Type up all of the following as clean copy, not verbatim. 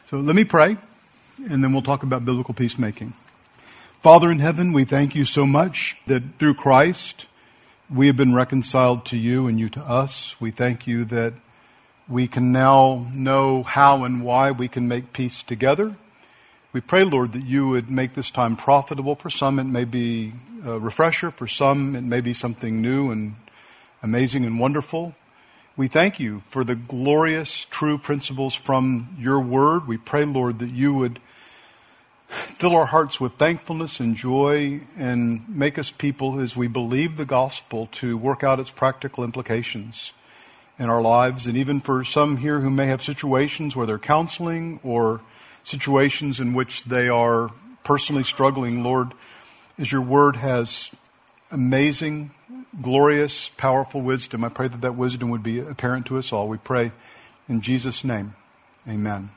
So let me pray, and then we'll talk about biblical peacemaking. Father in heaven, we thank you so much that through Christ we have been reconciled to you and you to us. We thank you that we can now know how and why we can make peace together. We pray, Lord, that you would make this time profitable. For some, it may be a refresher. For some, it may be something new and amazing and wonderful. We thank you for the glorious, true principles from your word. We pray, Lord, that you would fill our hearts with thankfulness and joy and make us people, as we believe the gospel, to work out its practical implications in our lives. And even for some here who may have situations where they're counseling or situations in which they are personally struggling, Lord, as your word has amazing, glorious, powerful wisdom, I pray that that wisdom would be apparent to us all. We pray in Jesus' name. Amen.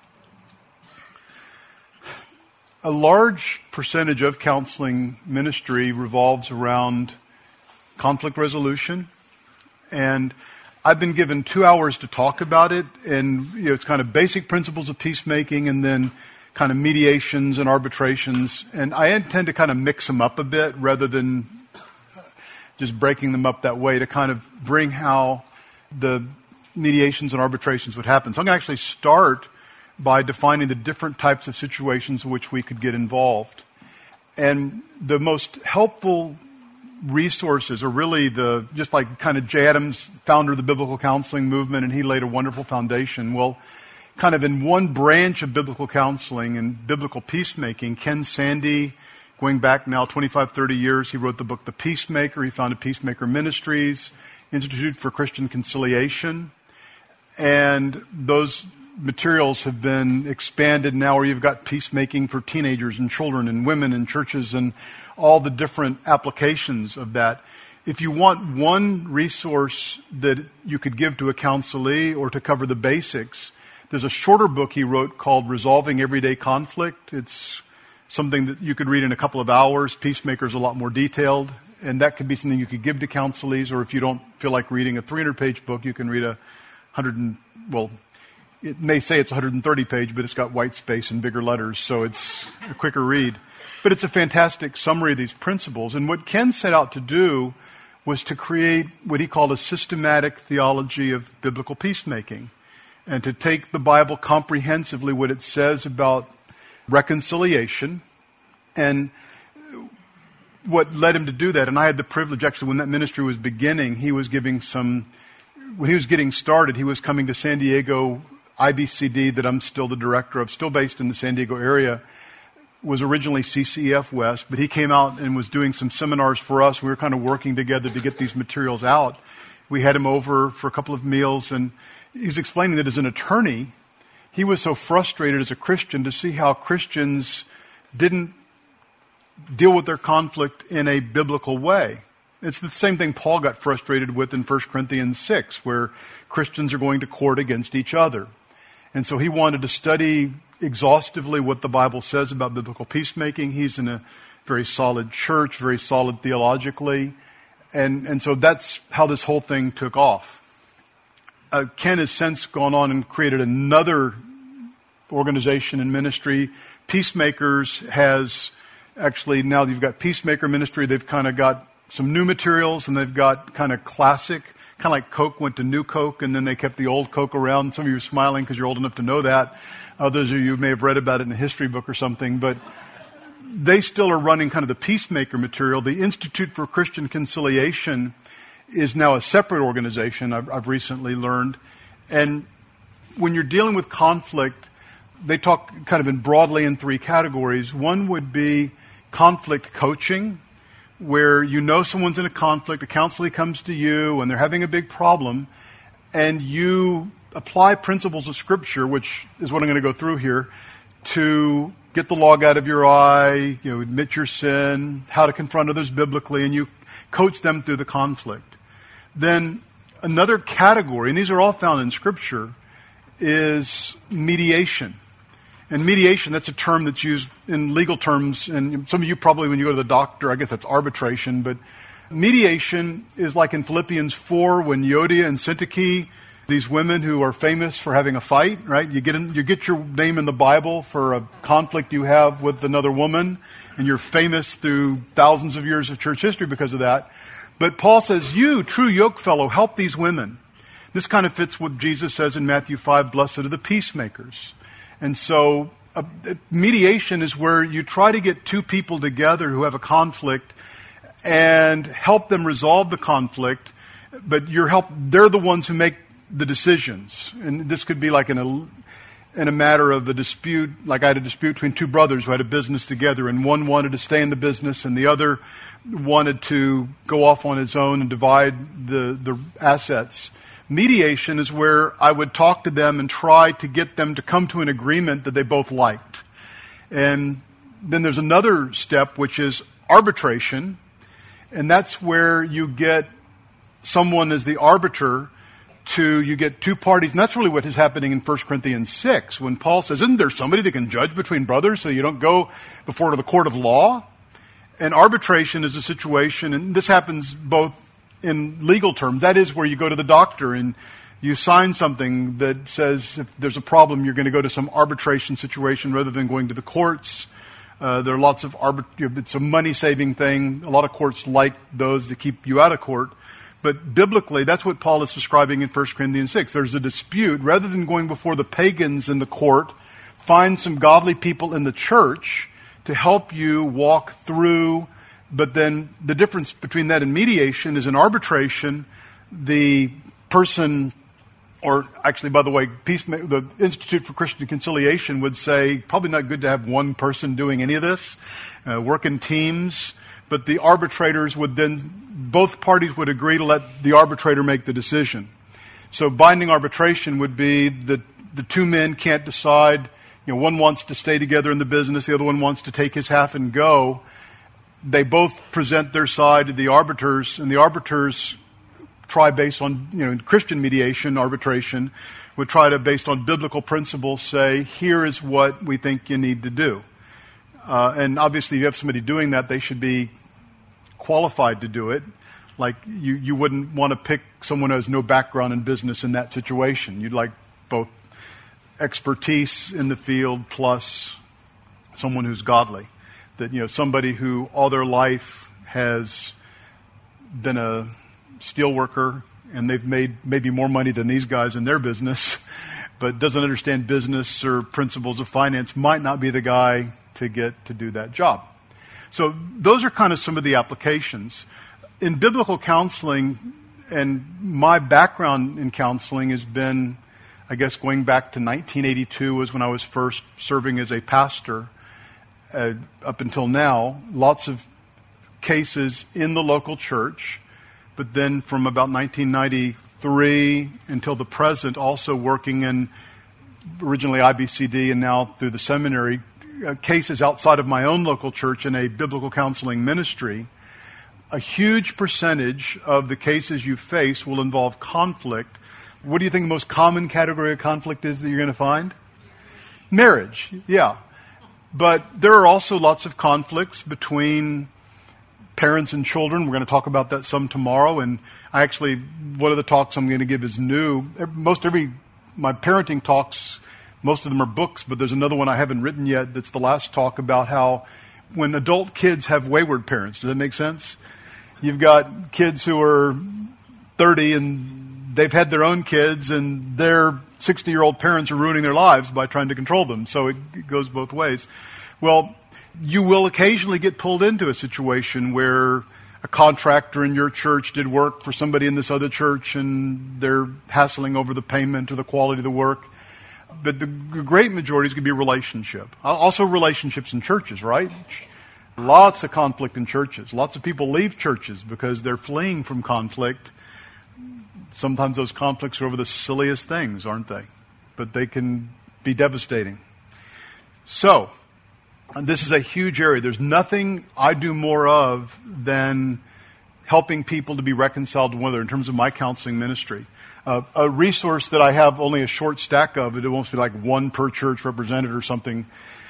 A large percentage of counseling ministry revolves around conflict resolution, and I've been given 2 hours to talk about it, and it's kind of basic principles of peacemaking and then kind of mediations and arbitrations, and I intend to kind of mix them up a bit rather than just breaking them up that way, to kind of bring how the mediations and arbitrations would happen. So I'm going to actually start by defining the different types of situations in which we could get involved. And the most helpful resources are really just like kind of Jay Adams, founder of the biblical counseling movement, and he laid a wonderful foundation. Well, kind of in one branch of biblical counseling and biblical peacemaking, Ken Sande, going back now 25, 30 years, he wrote the book The Peacemaker. He founded Peacemaker Ministries, Institute for Christian Conciliation. And those materials have been expanded now, where you've got peacemaking for teenagers and children and women and churches and all the different applications of that. If you want one resource that you could give to a counselee or to cover the basics, there's a shorter book he wrote called Resolving Everyday Conflict. It's something that you could read in a couple of hours. Peacemaker's a lot more detailed, and that could be something you could give to counselees, or if you don't feel like reading a 300-page book, you can read it may say it's 130-page, but it's got white space and bigger letters, so it's a quicker read. But it's a fantastic summary of these principles. And what Ken set out to do was to create what he called a systematic theology of biblical peacemaking, and to take the Bible comprehensively, what it says about reconciliation, and what led him to do that. And I had the privilege, actually, when that ministry was beginning, when he was getting started, he was coming to San Diego. IBCD, that I'm still the director of, still based in the San Diego area, was originally CCEF West, but he came out and was doing some seminars for us. We were kind of working together to get these materials out. We had him over for a couple of meals, and he was explaining that as an attorney, he was so frustrated as a Christian to see how Christians didn't deal with their conflict in a biblical way. It's the same thing Paul got frustrated with in 1 Corinthians 6, where Christians are going to court against each other. And so he wanted to study exhaustively what the Bible says about biblical peacemaking. He's in a very solid church, very solid theologically. And so that's how this whole thing took off. Ken has since gone on and created another organization and ministry. Peacemakers has actually, now you've got Peacemaker Ministry, they've kind of got some new materials, and they've got kind of classic, kind of like Coke went to New Coke, and then they kept the old Coke around. Some of you are smiling because you're old enough to know that. Others of you may have read about it in a history book or something, but they still are running kind of the Peacemaker material. The Institute for Christian Conciliation is now a separate organization, I've recently learned. And when you're dealing with conflict, they talk kind of broadly in three categories. One would be conflict coaching, where you know someone's in a conflict, a counselee comes to you, and they're having a big problem, and you apply principles of Scripture, which is what I'm going to go through here, to get the log out of your eye, admit your sin, how to confront others biblically, and you coach them through the conflict. Then another category, and these are all found in Scripture, is mediation. And mediation, that's a term that's used in legal terms, and some of you probably, when you go to the doctor, I guess that's arbitration, but mediation is like in Philippians 4, when Euodia and Syntyche, these women who are famous for having a fight, right? You get your name in the Bible for a conflict you have with another woman, and you're famous through thousands of years of church history because of that. But Paul says, you, true yoke fellow, help these women. This kind of fits what Jesus says in Matthew 5, blessed are the peacemakers. And so mediation is where you try to get two people together who have a conflict and help them resolve the conflict, but they're the ones who make the decisions. And this could be like in a matter of a dispute, like I had a dispute between two brothers who had a business together, and one wanted to stay in the business and the other wanted to go off on his own and divide the assets. Mediation is where I would talk to them and try to get them to come to an agreement that they both liked. And then there's another step, which is arbitration. And that's where you get someone as the arbiter you get two parties. And that's really what is happening in 1 Corinthians 6 when Paul says, isn't there somebody that can judge between brothers so you don't go before the court of law? And arbitration is a situation, and this happens both in legal terms. That is where you go to the doctor and you sign something that says if there's a problem, you're going to go to some arbitration situation rather than going to the courts. There are lots of it's a money-saving thing. A lot of courts like those to keep you out of court. But biblically, that's what Paul is describing in 1 Corinthians 6. There's a dispute. Rather than going before the pagans in the court, find some godly people in the church to help you walk through. But then the difference between that and mediation is in arbitration, the person, or actually, by the way, the Institute for Christian Conciliation would say probably not good to have one person doing any of this, work in teams. But the arbitrators would then, both parties would agree to let the arbitrator make the decision. So binding arbitration would be that the two men can't decide, one wants to stay together in the business, the other one wants to take his half and go. They both present their side to the arbiters, and the arbiters try based on, in Christian mediation, arbitration, would try to, based on biblical principles, say, here is what we think you need to do. And obviously, if you have somebody doing that, they should be qualified to do it. Like, you wouldn't want to pick someone who has no background in business in that situation. You'd like both expertise in the field plus someone who's godly. That, somebody who all their life has been a steel worker and they've made maybe more money than these guys in their business, but doesn't understand business or principles of finance, might not be the guy to get to do that job. So those are kind of some of the applications. In biblical counseling, and my background in counseling has been, I guess, going back to 1982 was when I was first serving as a pastor. Up until now, lots of cases in the local church, but then from about 1993 until the present, also working in originally IBCD and now through the seminary, cases outside of my own local church in a biblical counseling ministry. A huge percentage of the cases you face will involve conflict. What do you think the most common category of conflict is that you're going to find? Marriage, yeah. But there are also lots of conflicts between parents and children. We're going to talk about that some tomorrow. And one of the talks I'm going to give is new. My parenting talks, most of them are books, but there's another one I haven't written yet that's the last talk about how when adult kids have wayward parents. Does that make sense? You've got kids who are 30 and they've had their own kids and their 60-year-old parents are ruining their lives by trying to control them. So it goes both ways. Well, you will occasionally get pulled into a situation where a contractor in your church did work for somebody in this other church and they're hassling over the payment or the quality of the work. But the great majority is going to be relationship. Also relationships in churches, right? Lots of conflict in churches. Lots of people leave churches because they're fleeing from conflict. Sometimes those conflicts are over the silliest things, aren't they? But they can be devastating. So, this is a huge area. There's nothing I do more of than helping people to be reconciled to one another in terms of my counseling ministry. A resource that I have only a short stack of, it won't be like one per church represented or something,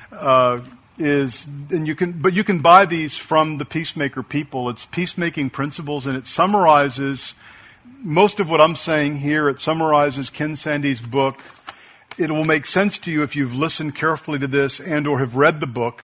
you can buy these from the Peacemaker people. It's Peacemaking Principles, and it summarizes most of what I'm saying here, it summarizes Ken Sande's book. It will make sense to you if you've listened carefully to this and or have read the book.